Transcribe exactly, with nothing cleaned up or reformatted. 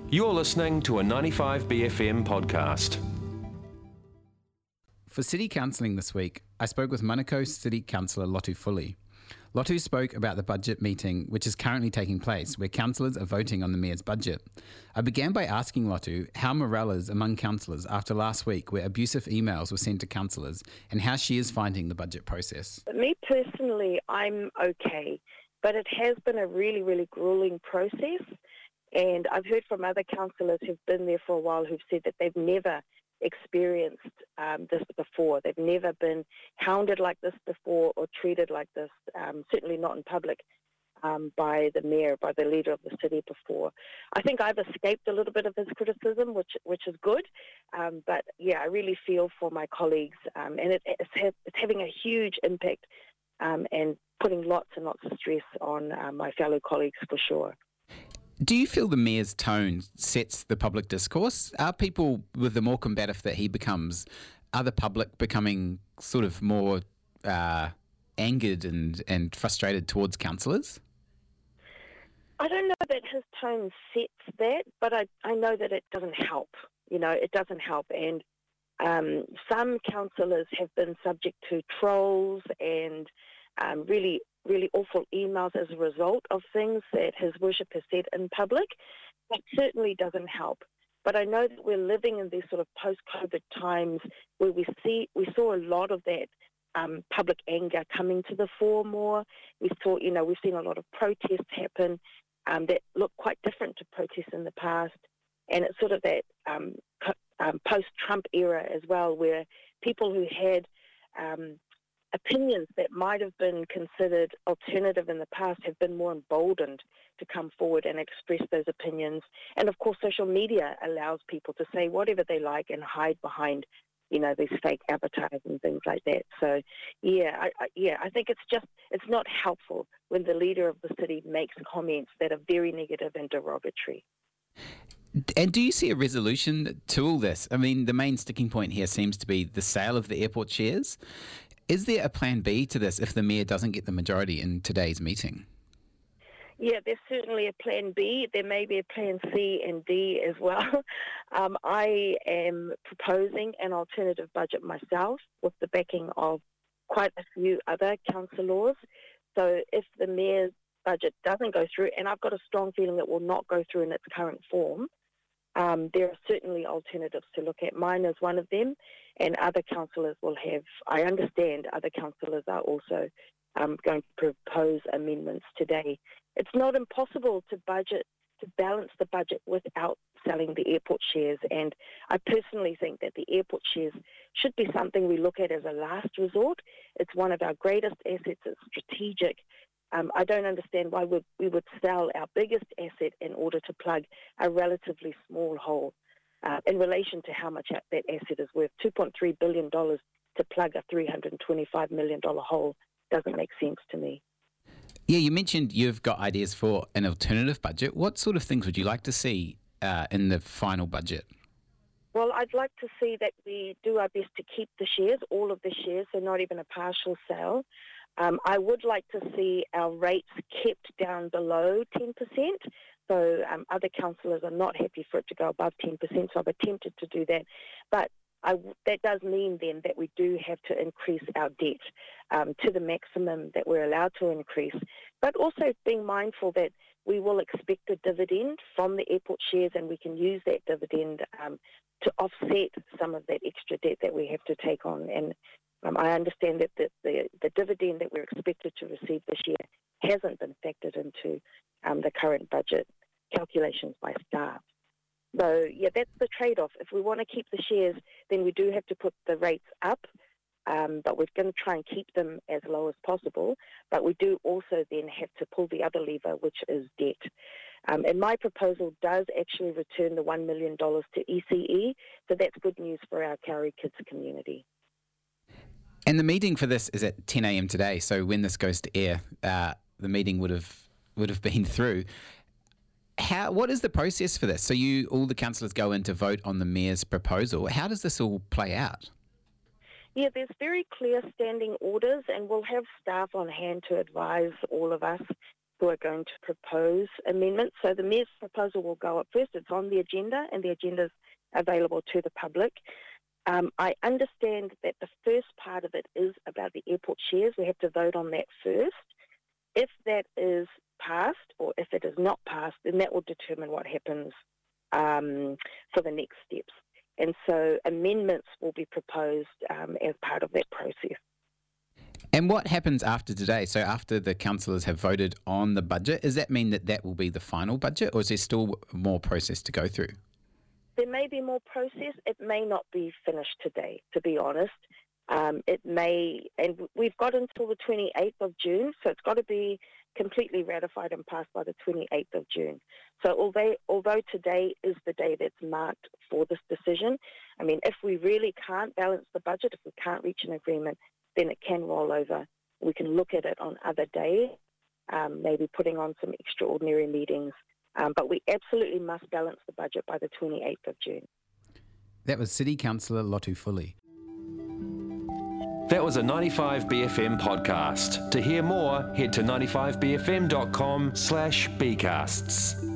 You're listening to a ninety-five B F M podcast. For City Counselling this week, I spoke with Manukau City Councillor Lotu Fuli. Lotu spoke about the budget meeting, which is currently taking place, where councillors are voting on the Mayor's budget. I began by asking Lotu how morale is among councillors after last week, where abusive emails were sent to councillors, and how she is finding the budget process. Me personally, I'm okay, but it has been a really, really gruelling process, and I've heard from other councillors who've been there for a while who've said that they've never experienced um, this before. They've never been hounded like this before or treated like this, um, certainly not in public, um, by the mayor, by the leader of the city before. I think I've escaped a little bit of his criticism, which which is good, um, but yeah, I really feel for my colleagues, um, and it, it's, ha- it's having a huge impact um, and putting lots and lots of stress on uh, my fellow colleagues for sure. Do you feel the Mayor's tone sets the public discourse? Are people, with the more combative that he becomes, are the public becoming sort of more uh, angered and, and frustrated towards councillors? I don't know that his tone sets that, but I, I know that it doesn't help. You know, it doesn't help. And um, some councillors have been subject to trolls and um, really really awful emails as a result of things that his worship has said in public. That certainly doesn't help. But I know that we're living in these sort of post-COVID times where we see we saw a lot of that um, public anger coming to the fore more. We saw, you know, we've seen a lot of protests happen um, that look quite different to protests in the past. And it's sort of that um, co- um, post-Trump era as well, where people who had um, opinions that might have been considered alternative in the past have been more emboldened to come forward and express those opinions. And of course, social media allows people to say whatever they like and hide behind, you know, these fake avatars and things like that. So, yeah, I, I, yeah, I think it's just, it's not helpful when the leader of the city makes comments that are very negative and derogatory. And do you see a resolution to all this? I mean, the main sticking point here seems to be the sale of the airport shares. Is there a plan B to this if the Mayor doesn't get the majority in today's meeting? Yeah, there's certainly a plan B. There may be a plan C and D as well. Um, I am proposing an alternative budget myself with the backing of quite a few other councillors. So if the Mayor's budget doesn't go through, and I've got a strong feeling it will not go through in its current form, Um, there are certainly alternatives to look at. Mine is one of them, and other councillors will have, I understand other councillors are also um, going to propose amendments today. It's not impossible to budget, to balance the budget without selling the airport shares, and I personally think that the airport shares should be something we look at as a last resort. It's one of our greatest assets, it's strategic. Um, I don't understand why would, we would sell our biggest asset in order to plug a relatively small hole uh, in relation to how much that asset is worth. two point three billion dollars to plug a three hundred twenty-five million dollars hole doesn't make sense to me. Yeah, you mentioned you've got ideas for an alternative budget. What sort of things would you like to see uh, in the final budget? Well, I'd like to see that we do our best to keep the shares, all of the shares, so not even a partial sale. Um, I would like to see our rates kept down below ten percent. So um, other councillors are not happy for it to go above ten percent, so I've attempted to do that. But I, that does mean then that we do have to increase our debt um, to the maximum that we're allowed to increase, but also being mindful that we will expect a dividend from the airport shares, and we can use that dividend um, to offset some of that extra debt that we have to take on. And Um, I understand that the, the, the dividend that we're expected to receive this year hasn't been factored into um, the current budget calculations by staff. So, yeah, that's the trade-off. If we want to keep the shares, then we do have to put the rates up, um, but we're going to try and keep them as low as possible. But we do also then have to pull the other lever, which is debt. Um, and my proposal does actually return the one million dollars to E C E, so that's good news for our Kauri Kids community. And the meeting for this is at ten a.m. today, so when this goes to air, uh, the meeting would have would have been through. How? What is the process for this? So you, all the councillors go in to vote on the Mayor's proposal. How does this all play out? Yeah, there's very clear standing orders, and we'll have staff on hand to advise all of us who are going to propose amendments. So the Mayor's proposal will go up first. It's on the agenda, and the agenda is available to the public. Um, I understand that the first part of it is about the airport shares. We have to vote on that first. If that is passed, or if it is not passed, then that will determine what happens um, for the next steps. And so amendments will be proposed um, as part of that process. And what happens after today? So after the councillors have voted on the budget, does that mean that that will be the final budget, or is there still more process to go through? There may be more process. It may not be finished today, to be honest. Um, it may, and we've got until the twenty-eighth of June, so it's got to be completely ratified and passed by the twenty-eighth of June. So although, although today is the day that's marked for this decision, I mean, if we really can't balance the budget, if we can't reach an agreement, then it can roll over. We can look at it on other days, um, maybe putting on some extraordinary meetings, um, but we absolutely must balance the budget by the twenty-eighth of June. That was City Councillor Lotu Fully. That was a ninety-five B F M podcast. To hear more, head to ninety-five b f m dot com slash bcasts.